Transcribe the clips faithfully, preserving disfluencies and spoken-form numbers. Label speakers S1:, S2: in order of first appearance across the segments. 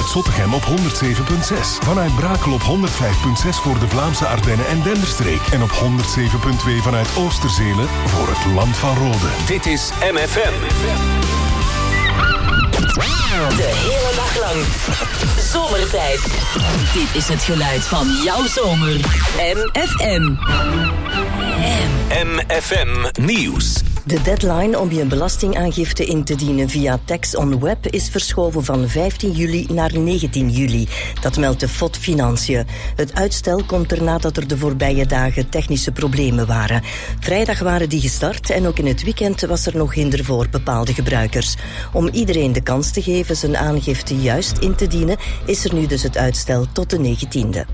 S1: vanuit Zottegem op honderd zeven komma zes. Vanuit Brakel op honderd vijf komma zes voor de Vlaamse Ardennen en Denderstreek. En op honderd zeven komma twee vanuit Oosterzelen voor het Land van Rode.
S2: Dit is M F M.
S3: De hele dag lang. Zomertijd. Dit is het geluid van jouw zomer. M F M. M.
S2: M F M Nieuws.
S4: De deadline om je belastingaangifte in te dienen via Tax on Web is verschoven van vijftien juli naar negentien juli. Dat meldt de F O D Financiën. Het uitstel komt er nadat er de voorbije dagen technische problemen waren. Vrijdag waren die gestart en ook in het weekend was er nog hinder voor bepaalde gebruikers. Om iedereen de kans te geven zijn aangifte juist in te dienen, is er nu dus het uitstel tot de negentiende.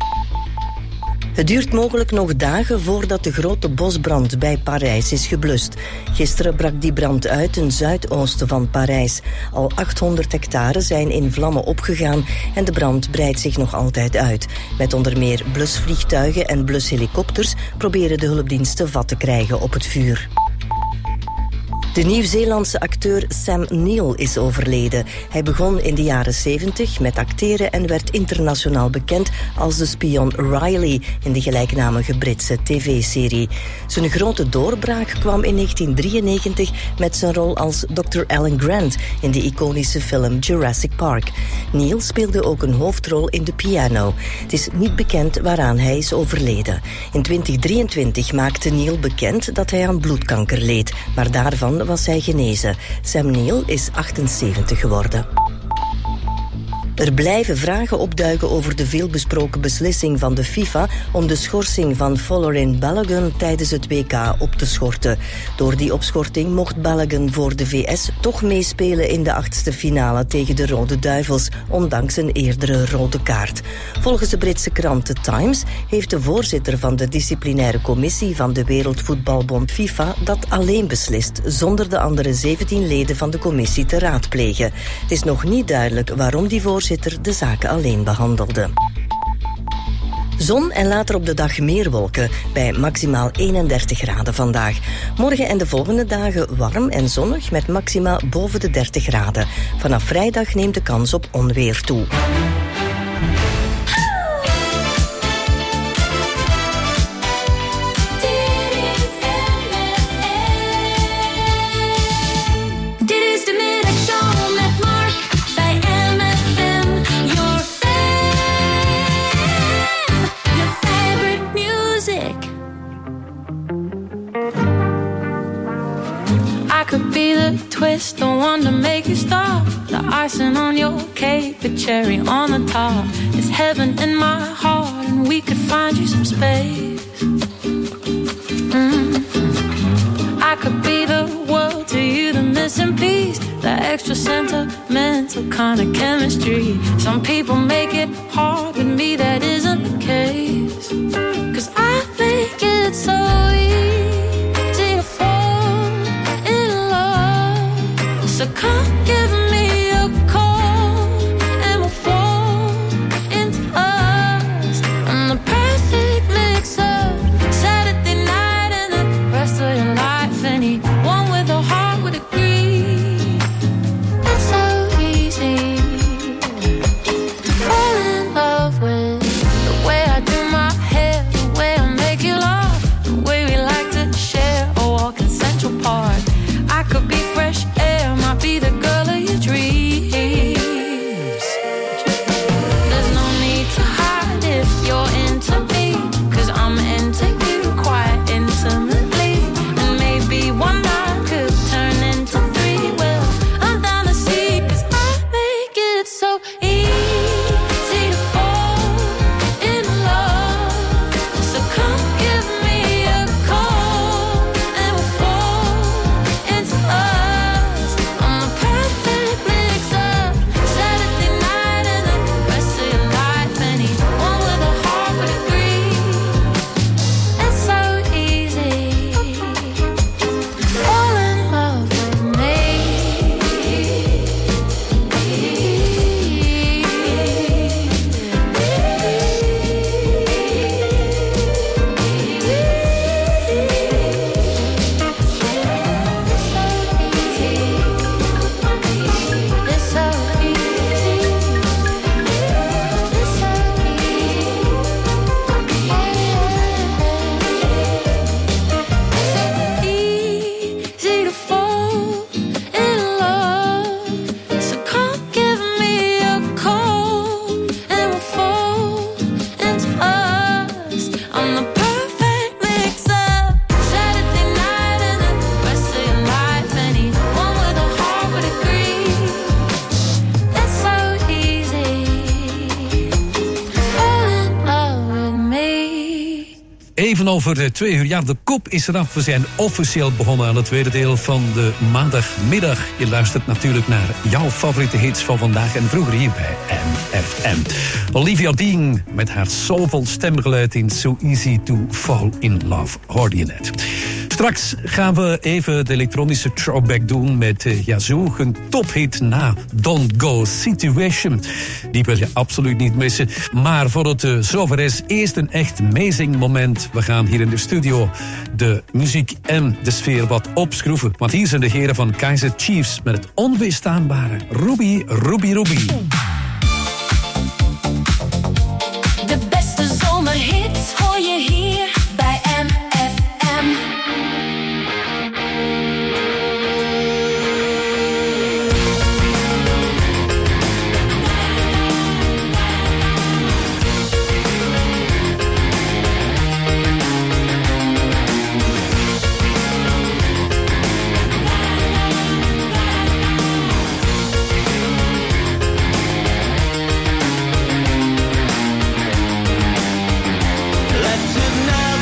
S4: Het duurt mogelijk nog dagen voordat de grote bosbrand bij Parijs is geblust. Gisteren brak die brand uit ten zuidoosten van Parijs. Al achthonderd hectare zijn in vlammen opgegaan en de brand breidt zich nog altijd uit. Met onder meer blusvliegtuigen en blushelikopters proberen de hulpdiensten vat te krijgen op het vuur. De Nieuw-Zeelandse acteur Sam Neill is overleden. Hij begon in de jaren zeventig met acteren en werd internationaal bekend als de spion Riley in de gelijknamige Britse tv-serie. Zijn grote doorbraak kwam in negentien drieënnegentig met zijn rol als dokter Alan Grant in de iconische film Jurassic Park. Neill speelde ook een hoofdrol in The Piano. Het is niet bekend waaraan hij is overleden. In twintig drieëntwintig maakte Neill bekend dat hij aan bloedkanker leed, maar daarvan was hij genezen. Sam Neill is achtenzeventig geworden. Er blijven vragen opduiken over de veelbesproken beslissing van de FIFA om de schorsing van Folarin Balogun tijdens het W K op te schorten. Door die opschorting mocht Balogun voor de V S toch meespelen in de achtste finale tegen de Rode Duivels, ondanks een eerdere rode kaart. Volgens de Britse krant The Times heeft de voorzitter van de disciplinaire commissie van de Wereldvoetbalbond FIFA dat alleen beslist, zonder de andere zeventien leden van de commissie te raadplegen. Het is nog niet duidelijk waarom die voorzitter de zaken alleen behandelde. Zon en later op de dag meer wolken, bij maximaal eenendertig graden vandaag. Morgen en de volgende dagen warm en zonnig met maxima boven de dertig graden. Vanaf vrijdag neemt de kans op onweer toe.
S5: Twist, the one to make you stop. The icing on your cake, the cherry on the top. It's heaven in my heart, and we could find you some space. Mm-hmm. I could be the world to you, the missing piece, the extra sentimental kind of chemistry. Some people make it hard, with me that isn't the case. 'Cause I make it so easy to fall in love. So come give me a call and we'll fall into us. And the perfect mix of Saturday night and the rest of your life. Anyone with a heart would agree. It's so easy to fall in love with
S6: Even over twee uur. Ja, de kop is eraf. We zijn officieel begonnen aan het tweede deel van de maandagmiddag. Je luistert natuurlijk naar jouw favoriete hits van vandaag en vroeger hier bij M F M. Olivia Dean met haar soulvol stemgeluid in So Easy to Fall in Love, hoorde je net. Straks gaan we even de elektronische throwback doen met uh, Yazoo, een tophit na Don't Go Situation. Die wil je absoluut niet missen. Maar voor het uh, zover is, eerst een echt amazing moment. We gaan hier in de studio de muziek en de sfeer wat opschroeven. Want hier zijn de heren van Kaiser Chiefs met het onweerstaanbare Ruby, Ruby, Ruby.
S5: De beste zomerhits hoor je hier bij M F M.
S7: Let tonight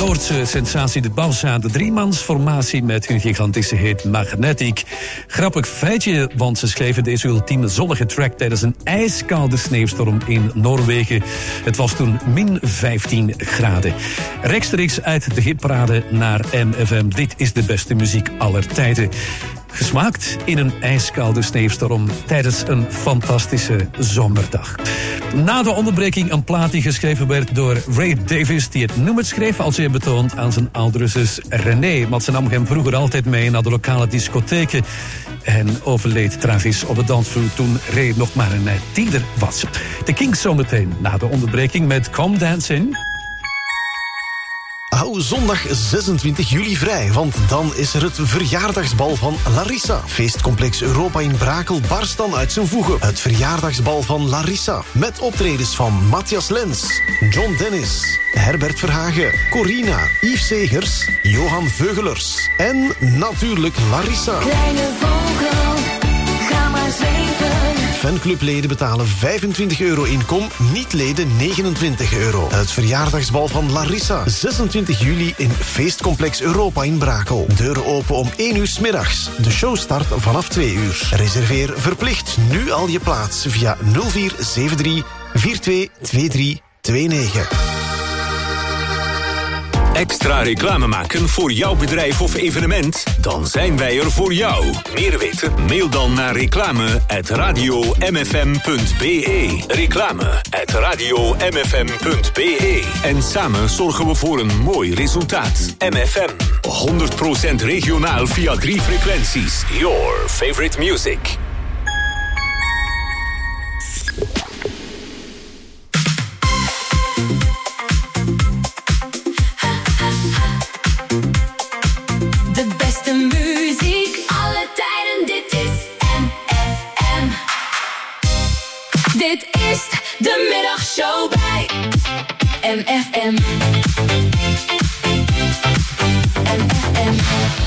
S6: Noordse sensatie de Balsa, de driemansformatie met hun gigantische hit Magnetic. Grappig feitje, want ze schreven deze ultieme zonnige track tijdens een ijskoude sneeuwstorm in Noorwegen. Het was toen min vijftien graden. Rechtstreeks uit de hitparade naar M F M. Dit is de beste muziek aller tijden. Gesmaakt in een ijskoude sneeuwstorm tijdens een fantastische zomerdag. Na de onderbreking een plaat die geschreven werd door Ray Davies, die het nummer schreef als eerbetoon aan zijn oudere zus René. Want ze nam hem vroeger altijd mee naar de lokale discotheken en overleed tragisch op de dansvloer toen Ray nog maar een tiener was. De Kings zometeen na de onderbreking met Come Dancing.
S7: Hou zondag zesentwintig juli vrij, want dan is er het verjaardagsbal van Larissa. Feestcomplex Europa in Brakel barst dan uit zijn voegen. Het verjaardagsbal van Larissa, met optredens van Matthias Lens, John Dennis, Herbert Verhagen, Corina, Yves Segers, Johan Veugelers en natuurlijk Larissa.
S5: Kleine vogel, ga maar zweven.
S7: Fanclubleden betalen vijfentwintig euro inkom, niet-leden negenentwintig euro. Het verjaardagsbal van Larissa, zesentwintig juli in Feestcomplex Europa in Brakel. Deuren open om één uur 's middags. De show start vanaf twee uur. Reserveer verplicht nu al je plaats via nul vier zeven drie vier twee twee drie twee negen.
S2: Extra reclame maken voor jouw bedrijf of evenement? Dan zijn wij er voor jou. Meer weten? Mail dan naar reclame at radio m f m punt b e. Reclame at radio m f m punt b e. En samen zorgen we voor een mooi resultaat. M F M. honderd procent regionaal via drie frequenties. Your favorite music.
S5: Dit is de middagshow bij M F M. M F M.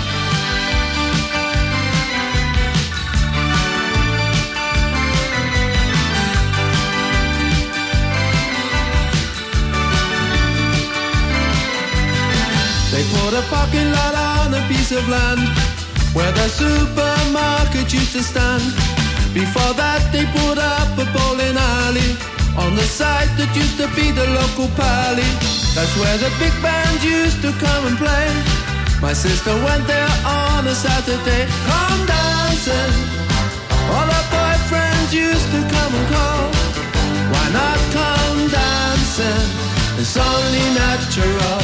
S8: They put a parking lot on a piece of land where the supermarket used to stand. Before that they put up a bowling alley on the site that used to be the local pally. That's where the big band used to come and play. My sister went there on a Saturday. Come dancing, all her boyfriends used to come and call. Why not come dancing? It's only natural.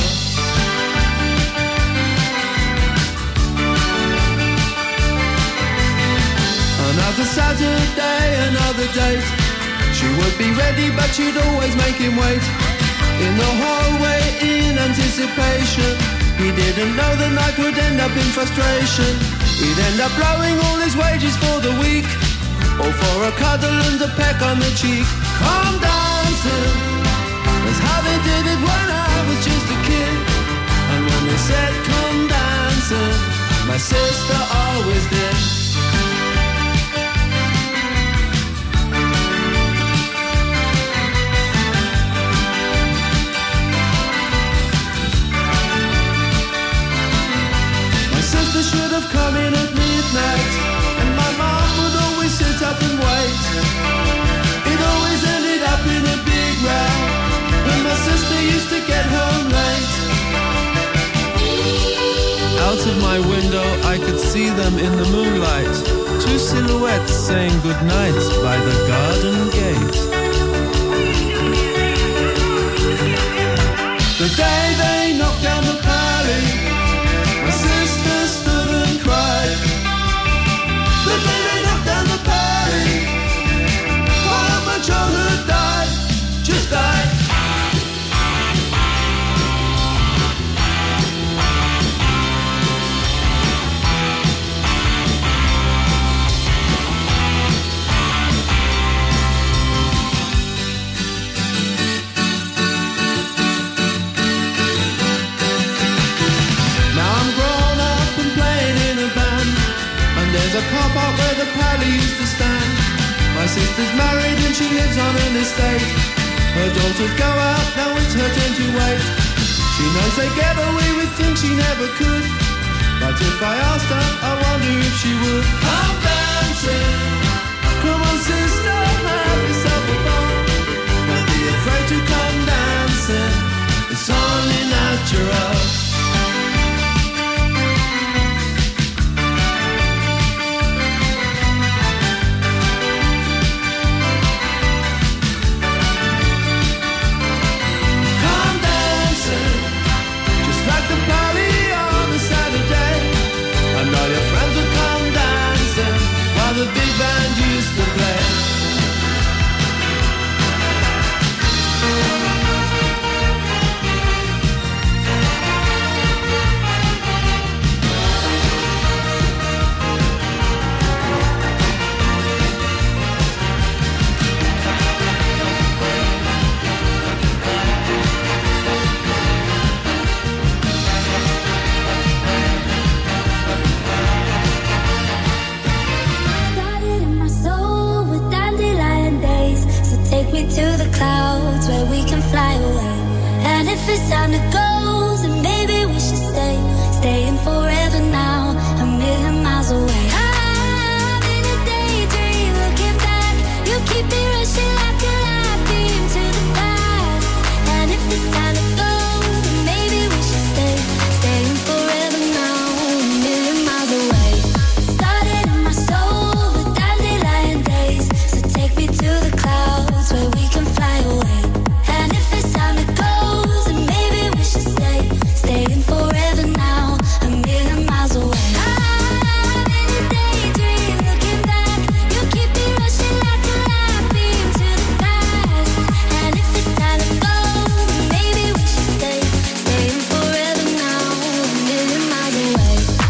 S8: Another Saturday, another date. She would be ready, but she'd always make him wait. In the hallway, in anticipation. He didn't know the night would end up in frustration. He'd end up blowing all his wages for the week, or for a cuddle and a peck on the cheek. Come dancing, that's how they did it when I was just a kid. And when they said come dancing, my sister always did. Should have come in at midnight, and my mom would always sit up and wait. It always ended up in a big row when my sister used to get home late. Out of my window I could see them in the moonlight, two silhouettes saying goodnight by the garden gate. The day they knocked down the pally, my sister stood and cried. The day they knocked down the party, all of my childhood died, just died. There's a car park where the pally used to stand. My sister's married and she lives on an estate. Her daughters go out, now it's her turn to wait. She knows they get away with things she never could. But if I asked her, I wonder if she would. Come dancing, come on sister, have yourself a ball. Don't be afraid to come dancing, it's only natural. The big band used to play.
S9: To the clouds where we can fly away. And if it's time to go, then maybe we should stay. Staying forever now, a million miles away. I'm in a daydream, looking back. You keep me rushing like a light beam to the past. And if it's time to go, then maybe we should stay. Staying forever now, a million miles away. It started in my soul with dandelion days. So take me to the clouds where we can fly away. And if it's time to go, then maybe we should stay. Staying forever now, a million miles away. I'm in a daydream, looking back. You keep me rushing like a light beam to the past. And if it's time to go, then maybe we should stay. Staying forever now, a million miles away.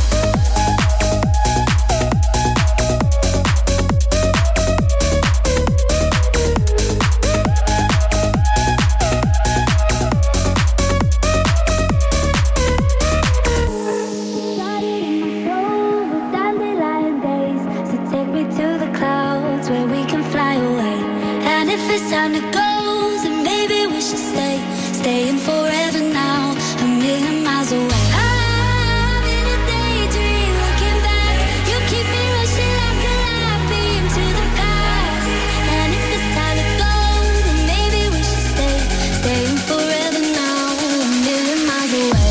S9: Where we can fly away. And if it's time to go, then maybe we should stay. Staying forever now, a million miles away. I'm in a daydream, looking back. You keep me rushing like a light beam to the past. And if it's time to go, then maybe we should stay. Staying forever now, a million miles away.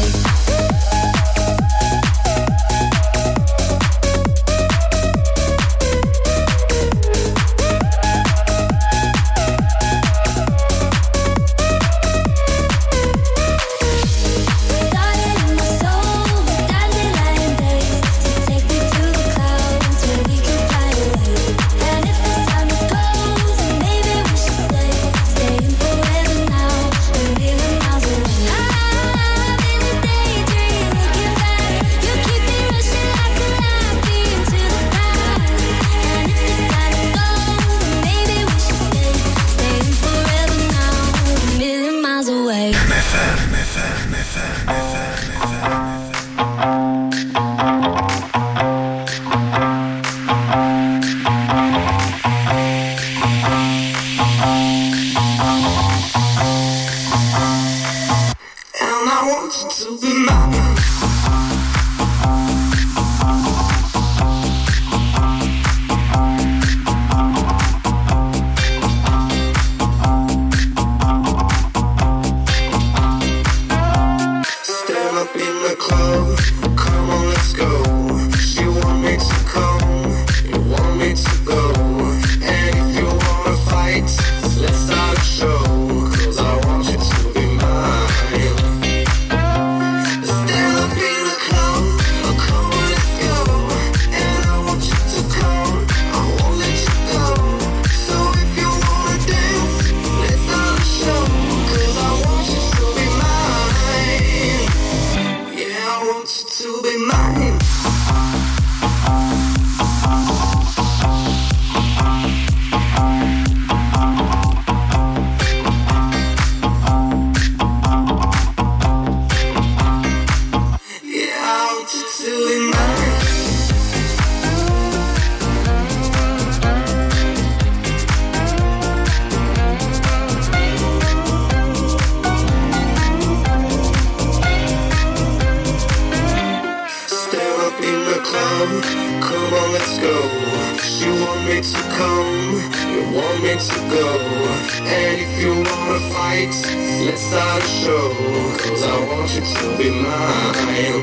S10: let's go. You want me to come, you want me to go. And if you wanna fight, let's start a show. Cause I want you to be mine.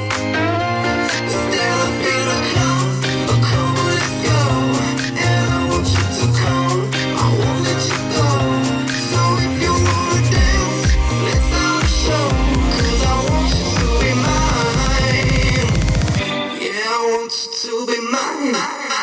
S10: Stand up in a come, a come, let's go. And I want you to come, I won't let you go. So if you wanna dance, let's start a show. Cause I want you to be mine. Yeah, I want you to be mine.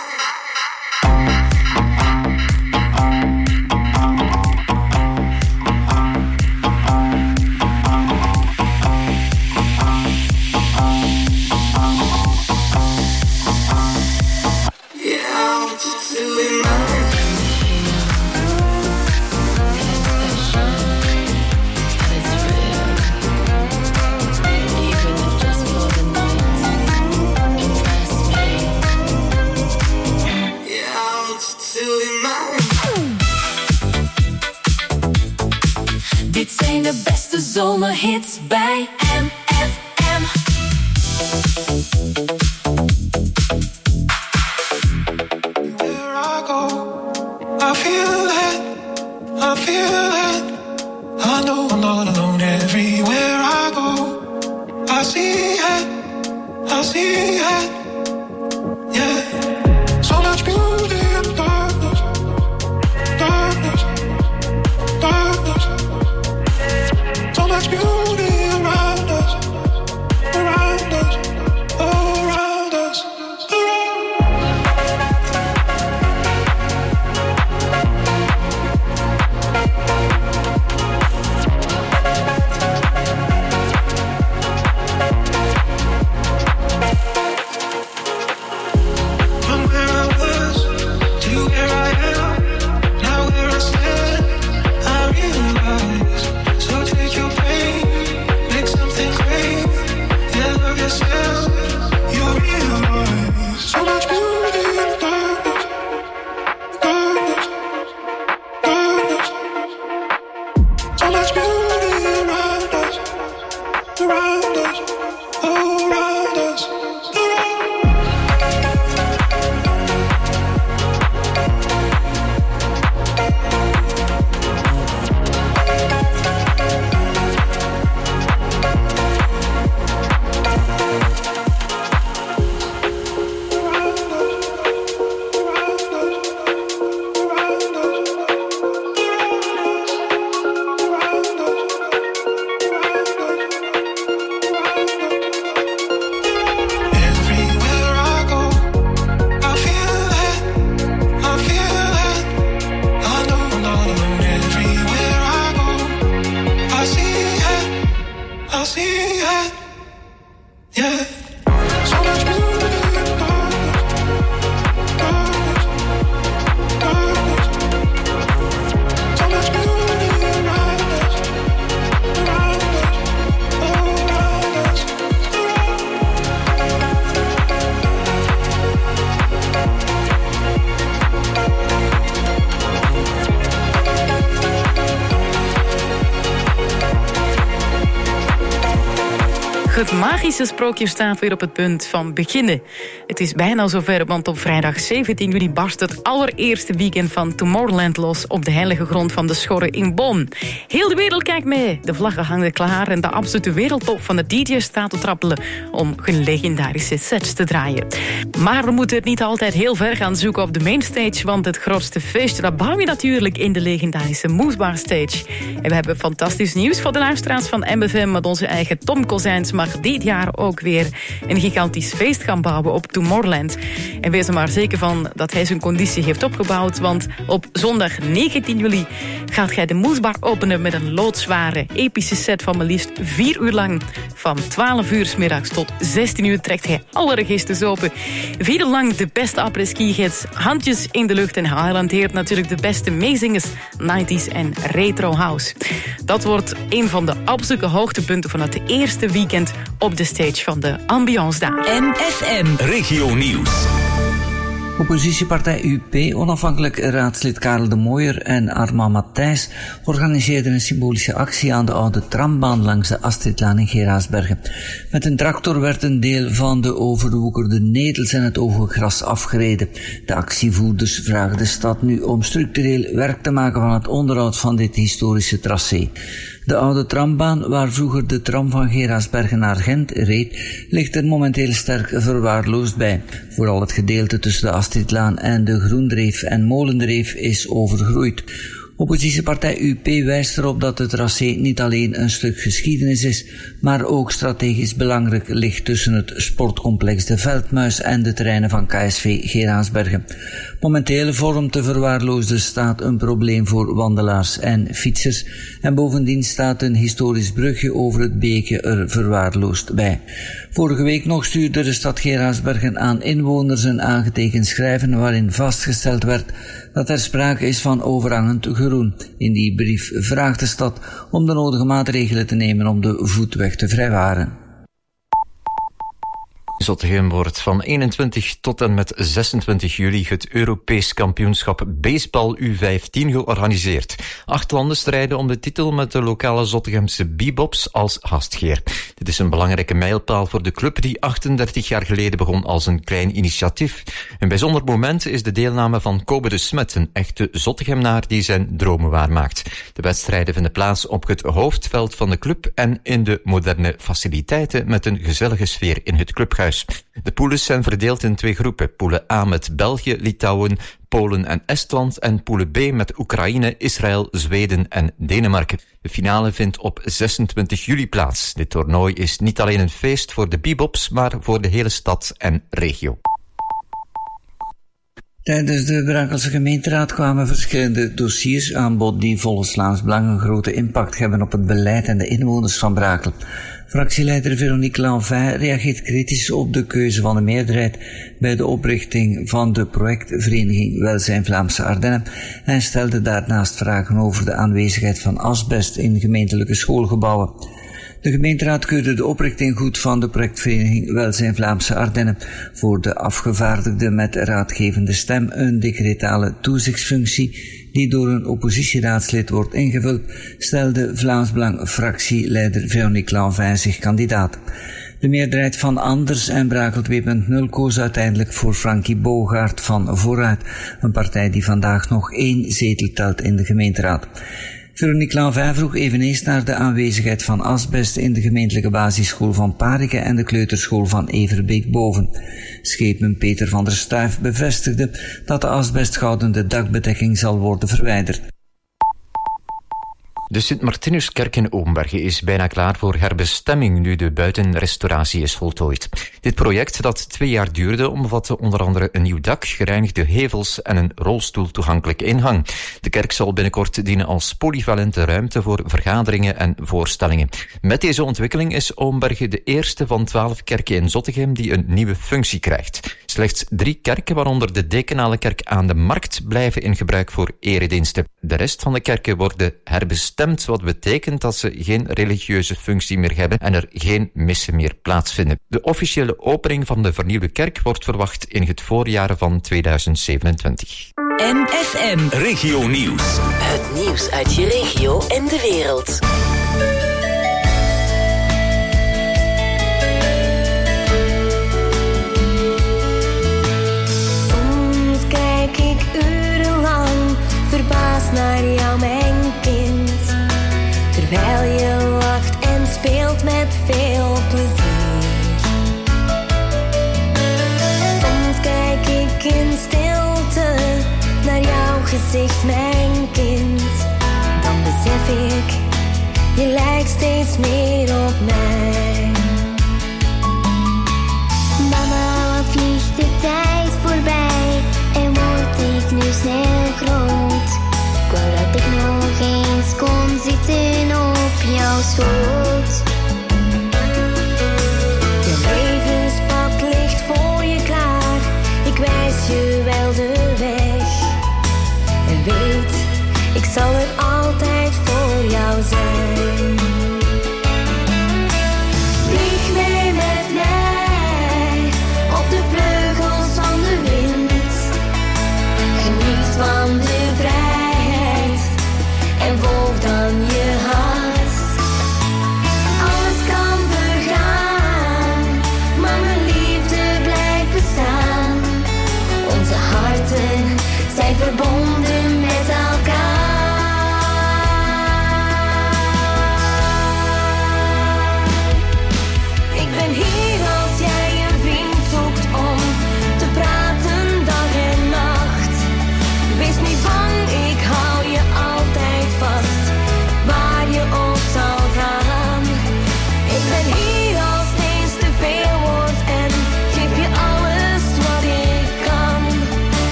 S5: Dit zijn de beste zomerhits bij M F M.
S8: There I go, I feel it, I feel it. I know I'm not alone everywhere I go. I see it, I see it, yeah. So much beauty in darkness, darkness, darkness. So much beauty around us, around us, around us, from where I was to where I am, now where I stand, I realize. So take your pain, make something great, and love yourself. You realize so much beauty in darkness, darkness, darkness. So much beauty around us, around us, around us,
S11: Het magische sprookje staat weer op het punt van beginnen. Het is bijna zover, want op vrijdag zeventien juli barst het allereerste weekend van Tomorrowland los op de heilige grond van de Schorre in Bonn. Heel de wereld kijkt mee. De vlaggen hangen klaar en de absolute wereldtop van de D J's staat te trappelen om hun legendarische sets te draaien. Maar we moeten het niet altijd heel ver gaan zoeken op de mainstage, want het grootste feestje dat bouw je natuurlijk in de legendarische Moesbar Stage. En we hebben fantastisch nieuws voor de luisteraars van M F M, met onze eigen Tom Kozijns mag dit jaar ook weer een gigantisch feest gaan bouwen op Tomorrowland. En wees er maar zeker van dat hij zijn conditie heeft opgebouwd, want op zondag negentien juli gaat hij de Moesbar openen met een loodzware, epische set van maar liefst vier uur lang. Van twaalf uur 's middags tot zestien uur trekt hij alle registers open. Vier uur lang de beste après-ski-hits, handjes in de lucht en hij hanteert natuurlijk de beste meezingers, nineties en retro house. Dat wordt een van de absolute hoogtepunten van het eerste weekend op de stage van de Ambiance daar.
S3: M F M.
S2: Regio Nieuws.
S12: Oppositiepartij U P, onafhankelijk raadslid Karel de Mooijer en Armand Matthijs organiseerden een symbolische actie aan de oude trambaan langs de Astridlaan in Geraardsbergen. Met een tractor werd een deel van de overwoekerde netels en het hoge gras afgereden. De actievoerders vragen de stad nu om structureel werk te maken van het onderhoud van dit historische tracé. De oude trambaan, waar vroeger de tram van Geraardsbergen naar Gent reed, ligt er momenteel sterk verwaarloosd bij. Vooral het gedeelte tussen de Astridlaan en de Groendreef en Molendreef is overgroeid. Oppositiepartij U P wijst erop dat het tracé niet alleen een stuk geschiedenis is, maar ook strategisch belangrijk ligt tussen het sportcomplex De Veldmuis en de terreinen van K S V Geraardsbergen. Momenteel vormt de verwaarloosde staat een probleem voor wandelaars en fietsers en bovendien staat een historisch brugje over het beekje er verwaarloosd bij. Vorige week nog stuurde de stad Geraardsbergen aan inwoners een aangetekend schrijven waarin vastgesteld werd dat er sprake is van overhangend groen. In die brief vraagt de stad om de nodige maatregelen te nemen om de voetweg te vrijwaren.
S13: Zottegem wordt van eenentwintig tot en met zesentwintig juli het Europees kampioenschap Baseball U vijftien georganiseerd. Acht landen strijden om de titel met de lokale Zottegemse Bebops als gastheer. Dit is een belangrijke mijlpaal voor de club die achtendertig jaar geleden begon als een klein initiatief. Een bijzonder moment is de deelname van Kobe de Smet, een echte Zottegemnaar die zijn dromen waarmaakt. De wedstrijden vinden plaats op het hoofdveld van de club en in de moderne faciliteiten met een gezellige sfeer in het clubhuis. De poules zijn verdeeld in twee groepen. Poule A met België, Litouwen, Polen en Estland en Poule B met Oekraïne, Israël, Zweden en Denemarken. De finale vindt op zesentwintig juli plaats. Dit toernooi is niet alleen een feest voor de bebops, maar voor de hele stad en regio.
S12: Tijdens de Brakelse gemeenteraad kwamen verschillende dossiers aan bod die volgens Vlaams Belang een grote impact hebben op het beleid en de inwoners van Brakel. Fractieleider Veronique Lanvin reageert kritisch op de keuze van de meerderheid bij de oprichting van de projectvereniging Welzijn Vlaamse Ardennen en stelde daarnaast vragen over de aanwezigheid van asbest in gemeentelijke schoolgebouwen. De gemeenteraad keurde de oprichting goed van de projectvereniging Welzijn Vlaamse Ardennen. Voor de afgevaardigde met raadgevende stem een decretale toezichtsfunctie die door een oppositieraadslid wordt ingevuld, stelde Vlaams Belang fractieleider Veronique Lanvin zich kandidaat. De meerderheid van Anders en Brakel twee punt nul koos uiteindelijk voor Frankie Bogaert van Vooruit, een partij die vandaag nog één zetel telt in de gemeenteraad. Veronique Lanvin vroeg eveneens naar de aanwezigheid van asbest in de gemeentelijke basisschool van Pariken en de kleuterschool van Everbeek-Boven. Scheepman Peter van der Stuif bevestigde dat de asbestgoudende dakbedekking zal worden verwijderd.
S13: De Sint-Martinuskerk in Oombergen is bijna klaar voor herbestemming nu de buitenrestauratie is voltooid. Dit project, dat twee jaar duurde, omvatte onder andere een nieuw dak, gereinigde hevels en een rolstoeltoegankelijke ingang. De kerk zal binnenkort dienen als polyvalente ruimte voor vergaderingen en voorstellingen. Met deze ontwikkeling is Oombergen de eerste van twaalf kerken in Zottegem die een nieuwe functie krijgt. Slechts drie kerken, waaronder de Dekenale kerk aan de Markt, blijven in gebruik voor erediensten. De rest van de kerken worden herbestemd, wat betekent dat ze geen religieuze functie meer hebben en er geen missen meer plaatsvinden. De officiële opening van de vernieuwde kerk wordt verwacht in het voorjaar van tweeduizend zevenentwintig.
S3: M F M
S2: Regio Nieuws.
S3: Het nieuws uit je regio en de wereld.
S9: Soms kijk ik urenlang verbaasd naar jou, mijn kind, terwijl je lacht en speelt met veel plezier. Soms kijk ik in stilte naar jouw gezicht, mijn kind, dan besef ik, je lijkt steeds meer op mij. Mama, wat vliegt de tijd voorbij en word ik nu snel groot. Ik wou dat ik nog eens kon zitten op jouw schoot. Je levenspad ligt voor je klaar, ik wijs je wel de weg. En weet, ik zal er altijd voor jou zijn. Vlieg mee met mij op de vleugels van de wind.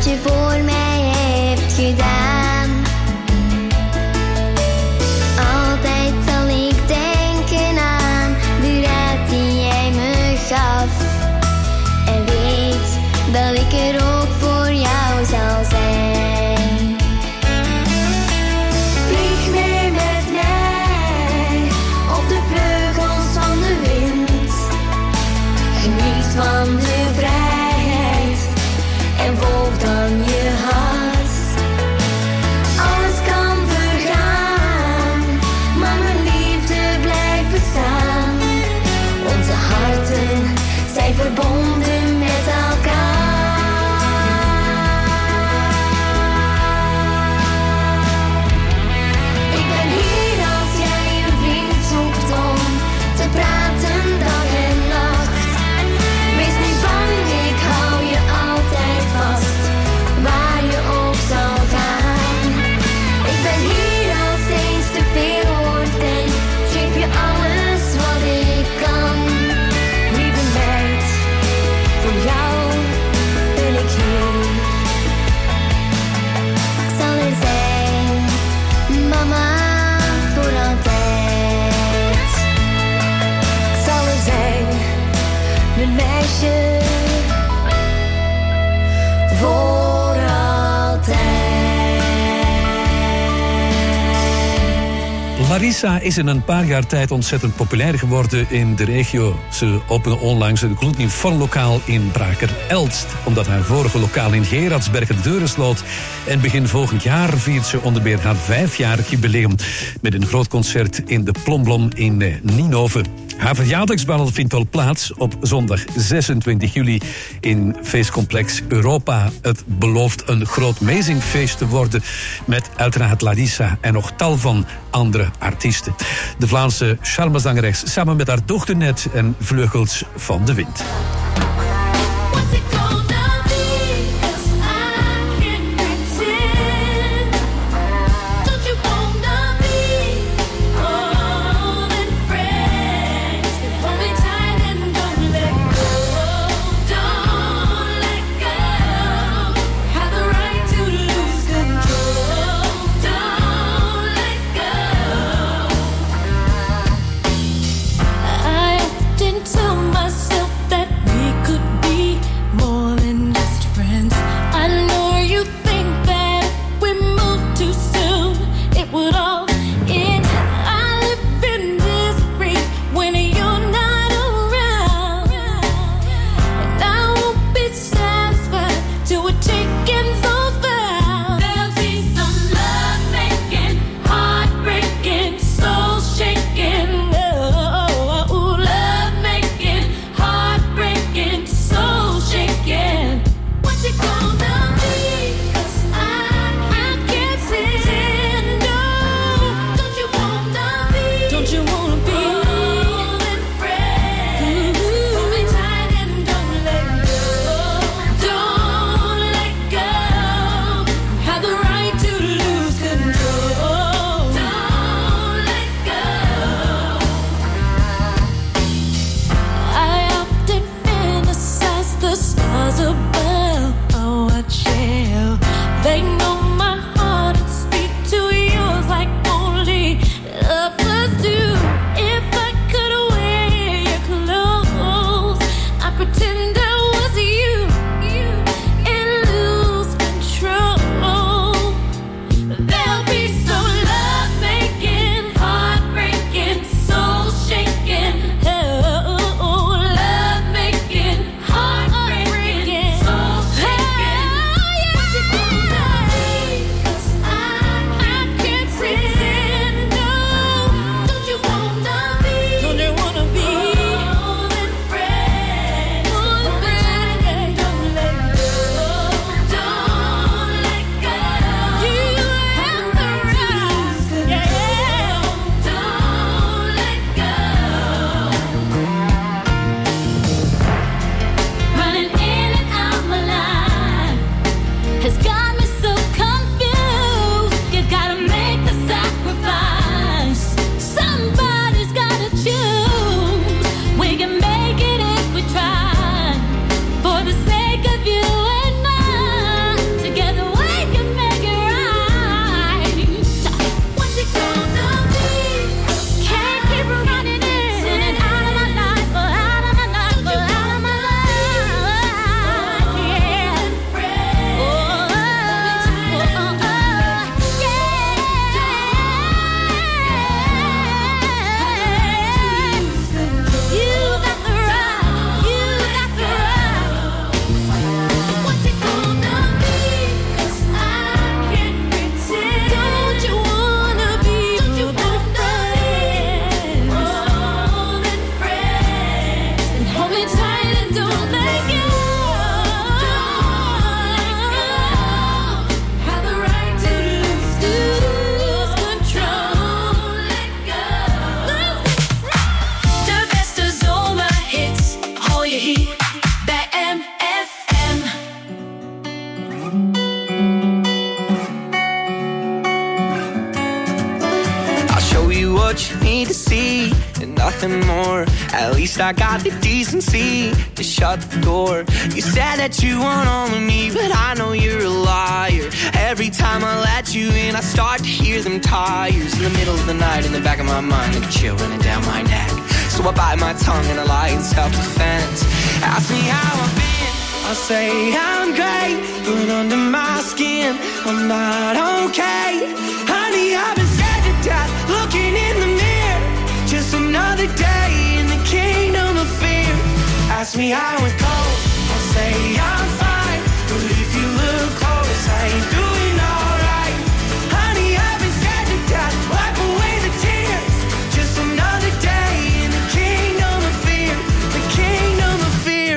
S9: wat je voor mij hebt gedaan. Altijd zal ik denken aan de raad die jij me gaf. En weet dat ik er ook voor jou zal zijn. Vlieg mee met mij op de vleugels van de wind. Geniet van de vrijheid en volg dan je hart. Alles kan vergaan, maar mijn liefde blijft bestaan. Onze harten zijn verbonden met elkaar. Ik ben hier als jij een vriend zoekt om te praten dag en nacht. Wees niet bang, ik hou je altijd vast, waar je ook zal gaan. Ik ben hier als eens te veel wordt en geef je alles wat ik kan. Lieve meid, voor jou ben ik hier. Ik zal er zijn, mama, voor altijd. Ik zal er zijn, mijn meisje, voor altijd.
S6: Larissa is in een paar jaar tijd ontzettend populair geworden in de regio. Ze opende onlangs een gloednieuw lokaal in Braker-Elst, omdat haar vorige lokaal in Gerardsbergen de deuren sloot. En begin volgend jaar viert ze onder meer haar vijfjarig jubileum met een groot concert in de Plomblom in eh, Ninove. Haar verjaardagsbal vindt al plaats op zondag zesentwintig juli in feestcomplex Europa. Het belooft een groot amazingfeest te worden met uiteraard Larissa en nog tal van andere artiesten. De Vlaamse charmezangeres samen met haar dochter Net en Vleugels van de Wind.
S5: I didn't tell myself that we could
S14: show you what you need to see and nothing more. At least I got the decency to shut the door. You said that you want all of me, but I know you're a liar. Every time I let you in, I start to hear them tires in the middle of the night, in the back of my mind, like a chill running down my neck. So I bite my tongue and I lie in self-defense. Ask me how I've been, I'll say I'm great, but under my skin, I'm not okay. Honey, I've been scared to death, looking in the mirror. Just another day in the kingdom of fear. Ask me how it goes, I'll say I'm fine, but if you look close, I ain't doing alright. Honey, I've been scared to death, wipe away the tears. Just another day in the kingdom of fear, the kingdom of fear.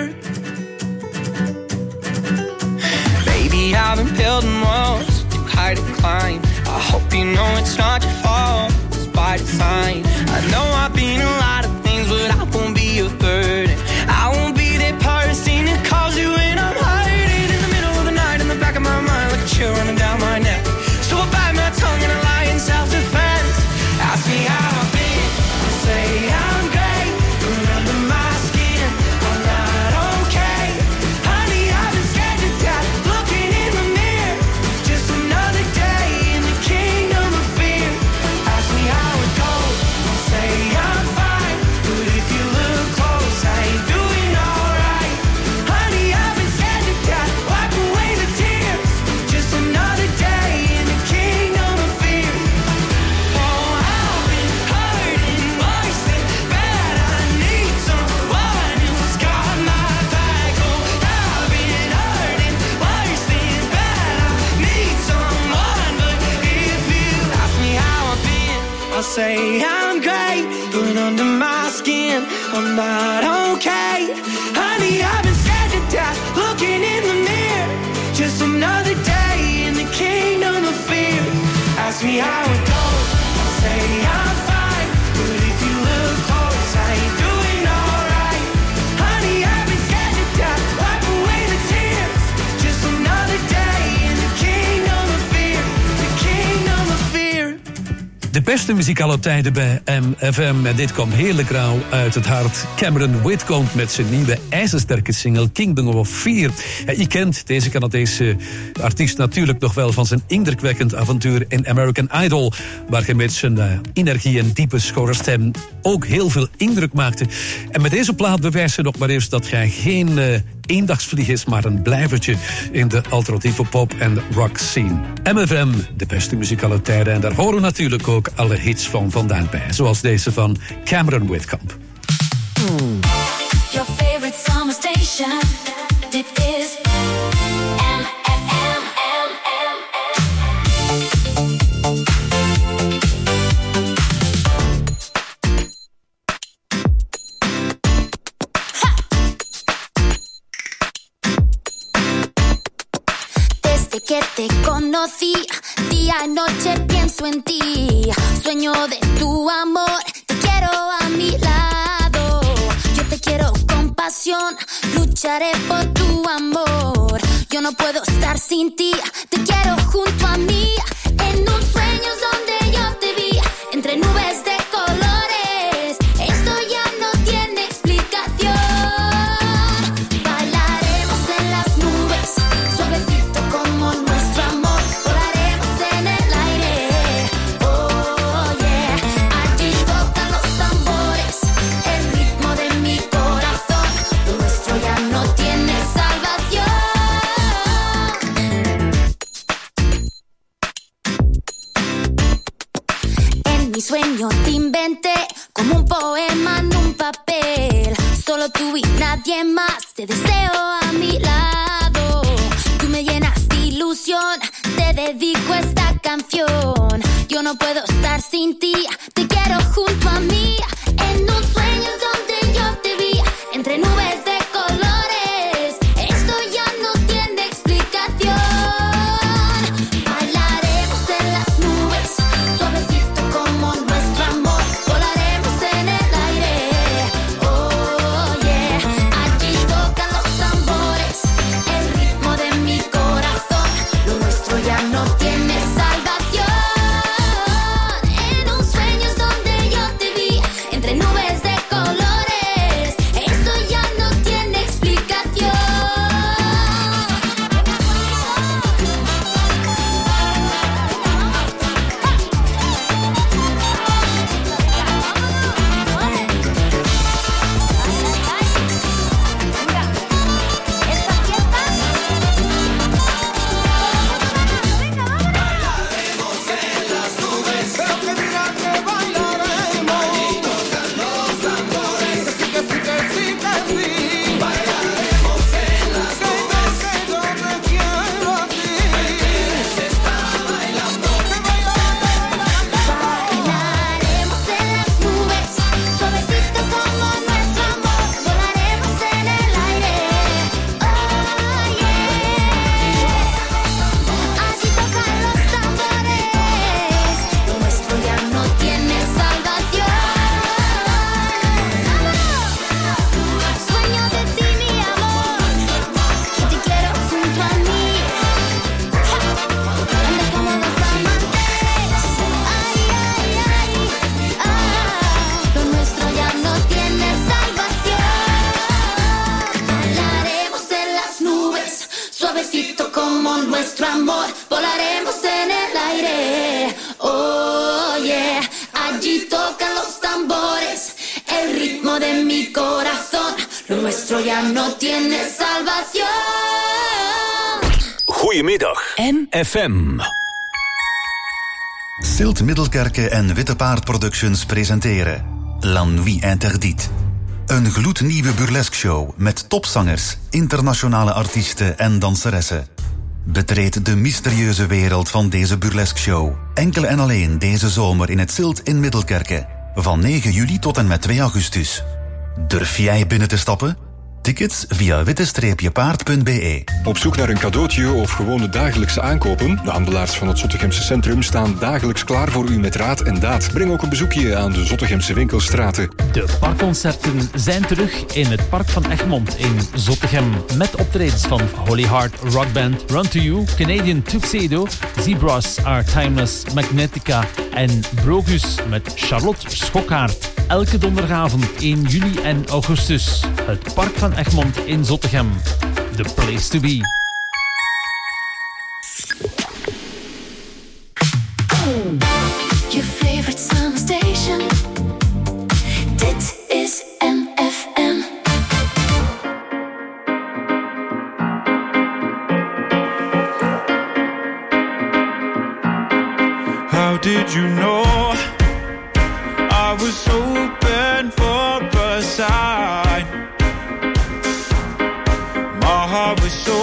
S14: Baby, I've been building walls too high to climb. I hope you know it's not your fault, it's by design. I know I've been a lot of things, but I won't be a burden. I won't be that person that calls you when I'm hurting. In the middle of the night, in the back of my mind, like a chill running down my neck. So I bite my tongue and I lie in self-defense. Ask me how I've been, I say I'm great, but under my skin, I'm not okay. Honey, I've been scared to death, looking in the mirror. Just another day in the kingdom of fear. Ask me how it goes, I'll say I'm fine, but if you look close, I ain't doing alright. Honey, I've been scared to death, wipe away the tears. Just another day in the kingdom of fear. Oh, I've been hurting worse than bad. I need someone who's got my back. Oh, I've been hurting worse than bad. I need someone, but if you ask me how I've been, I'll say I'm great, but under my skin, I'm not okay. Honey, I've been scared to death, looking in the mirror. Just another day in the kingdom of fear. Ask me how it goes, I'll say I'm fine, but if you look close, I ain't doing alright. Honey, I've been scared to death, wipe away the tears. Just another day in the kingdom of fear, the kingdom of fear.
S6: De beste muzikale tijden bij M F M. En dit komt heerlijk rauw uit het hart. Cameron Whitcomb met zijn nieuwe ijzersterke single Kingdom of Fear. En je kent deze Canadese artiest natuurlijk nog wel van zijn indrukwekkend avontuur in American Idol, waar hij met zijn uh, energie en diepe schorre stem ook heel veel indruk maakte. En met deze plaat bewijst hij nog maar eens dat hij geen uh, eendagsvlieg is, maar een blijvertje in de alternatieve pop- en rock scene. M F M, de beste muzikale tijden. En daar horen natuurlijk ook alle hits van vandaan bij. Zoals deze van Cameron Whitcomb.
S9: Your favorite summer station. Dit is M F M.
S15: Desde que te conocí, día y noche pienso en ti. Sueño de tu amor, te quiero a mi lado. Yo te quiero con pasión, lucharé por tu amor. Yo no puedo estar sin ti, te quiero junto a mí. En un sueño es donde yo te vi, entre nubes de colores. Esto ya no tiene explicación. Bailaremos en las nubes, suavecito como nuestro amor. Volaremos en el aire, oh yeah. Allí tocan los tambores, el ritmo de mi corazón. Lo nuestro ya no tiene salvación. En mi sueño te inventé como un poema en un papel. Solo tú y nadie más, te deseo a mi lado. Tú me llenas de ilusión, te dedico esta canción. Yo no puedo estar sin ti, te quiero junto a mí. En un sueño es donde yo te vi, entre nubes de colores. Esto ya no tiene explicación. Bailaremos en las nubes, suavecito como nuestro amor. Volaremos en el aire, oh yeah. Allí tocan los tambores, el ritmo de mi corazón. Lo nuestro ya no tiene salvación. En un sueño es nuestro amor volaremos en el aire. Oh yeah, allí tocan los tambores, el ritmo de mi corazón. Lo nuestro ya no tiene salvación.
S2: Goedemiddag, M F M.
S16: Silt Middelkerke en Witte Paard Productions presenteren La Nuit Interdite. Een gloednieuwe burlesque-show met topzangers, internationale artiesten en danseressen. Betreed de mysterieuze wereld van deze burlesque-show. Enkel en alleen deze zomer in het Silt in Middelkerke. Van negen juli tot en met twee augustus. Durf jij binnen te stappen? Tickets via witte paard punt b e.
S17: Op zoek naar een cadeautje of gewone dagelijkse aankopen? De handelaars van het Zottegemse centrum staan dagelijks klaar voor u met raad en daad. Breng ook een bezoekje aan de Zottegemse winkelstraten.
S18: De parkconcerten zijn terug in het Park van Egmond in Zottegem. Met optredens van Holy Heart Rock Band, Run to You, Canadian Tuxedo, Zebras Are Timeless, Magnetica en Brogus met Charlotte Schokkaert. Elke donderdagavond in juli en augustus. Het Park van Egmond in Zottegem. The place to be.
S15: Your favorite summer station. Dit is M F M.
S19: How did you know I was open for a sign? My heart was so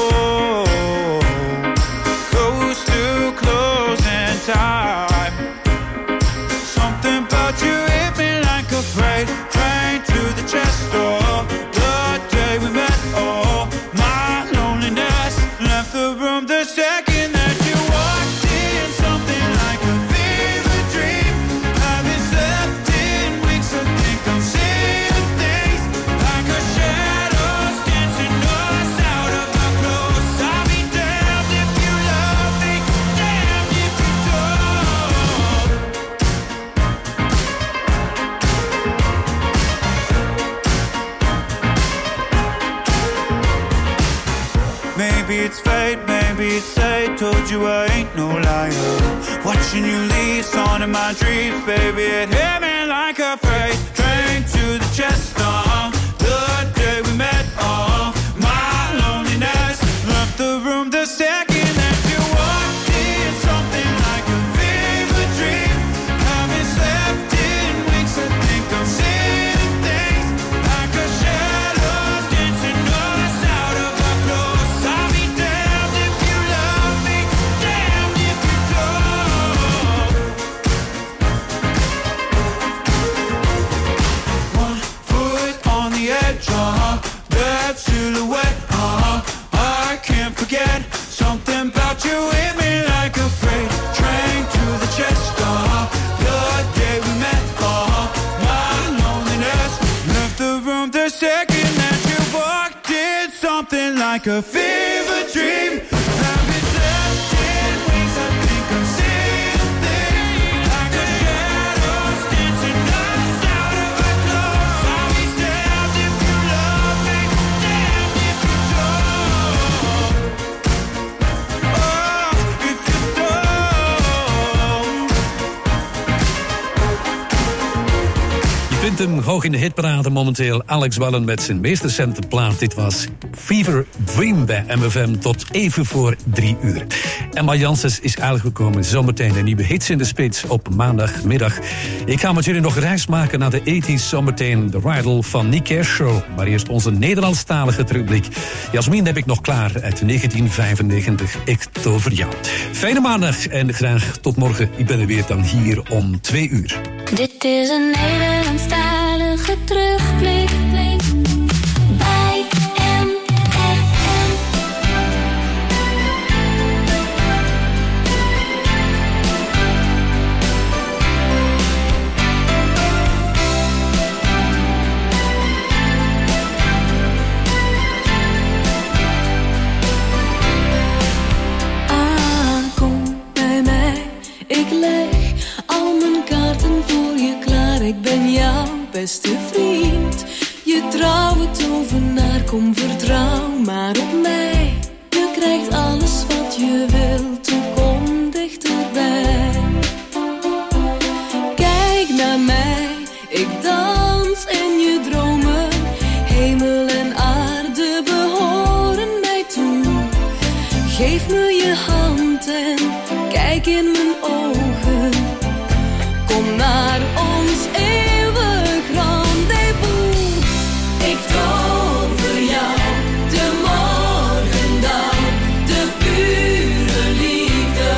S19: close to closing time. Something about you hit me like a freight train to the chest door. The day we met, oh, my loneliness left the room the second that you walked in. Something like a fever dream. I've been slept in weeks, I think I'm seeing things like a shadows dancing us out of our clothes. I'll be damned if you love me, damned if you don't. Maybe it's fate, maybe it's fate. Told you I ain't no liar. Watching you leave, on in my dreams, baby. It hit me like a freight train to the chest. Uh, the day we met, oh, my loneliness left the room the second that you walked in. Something like a fever dream. Haven't slept in weeks, I think I'm seeing things like a shadows dancing us out of our clothes. I'll be damned if you love me, damned if you don't. One foot on the edge, uh-huh, that silhouette, uh-huh, I can't forget. Something about you hit me like a freight train to the chest, uh-huh, the day we met, uh-huh, my loneliness left the room the second that you walked in. Something like a fever dream. I've been slept in weeks, I think I'm seeing things like a shadows dancing us out of our clothes. I'll be damned if you love me, damned if you don't. Oh, if you don't.
S6: Je vindt hem hoog in de hitparade momenteel. Alex Wallen met zijn meest recente plaat. Dit was Fever Dream bij M F M tot even voor drie uur. Emma Janssens is aangekomen. Zometeen een nieuwe hits in de spits op maandagmiddag. Ik ga met jullie nog reis maken naar de tachtiger. Zometeen de Riddle van Nick Kershaw. Maar eerst onze Nederlandstalige terugblik. Jasmin heb ik nog klaar uit negentien vijfennegentig. Ik tover jou. Fijne maandag en graag tot morgen. Ik ben er weer dan hier om twee uur.
S15: Dit is een Nederlandstalige terugblik bij M F M.
S20: Ah, kom bij mij, ik leg al mijn kaarten voor je klaar. Ik ben jouw beste vriend, je trouwe tovenaar. Kom, vertrouw maar op mij, je krijgt alles wat je je wilt, toen kom dichterbij. Kijk naar mij, ik dans in je dromen. Hemel en aarde behoren mij toe. Geef me je hand en kijk in mijn ogen. Kom naar ons eeuwig rendezvous. Ik tover jou, de morgendag, de pure liefde.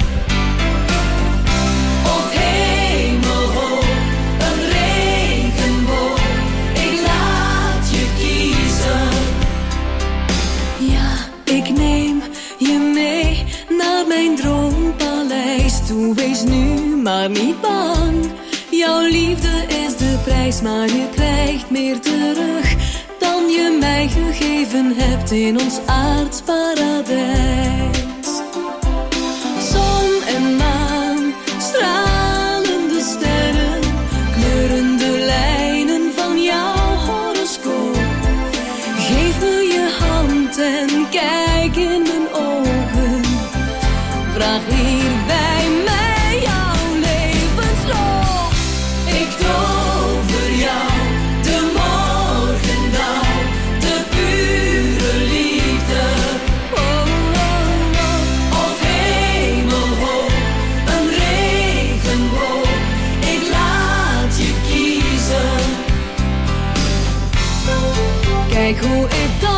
S20: Of hemelhoog, een regenboog, ik laat je kiezen. Ja, ik neem je mee naar mijn droompaleis toe. Wees nu maar niet bang. Jouw liefde is de prijs, maar je krijgt meer terug dan je mij gegeven hebt in ons aards paradijs. Zon en maan, stralende sterren, kleurende lijnen van jouw horoscoop. Geef me je hand en kijk in mijn ogen. Vraag hier bij mij jouw levensloop. Ik tover jou, de morgendag, de pure liefde. Oh, oh, oh. Of hemelhoog, een regenboog, ik laat je kiezen. Kijk hoe ik dans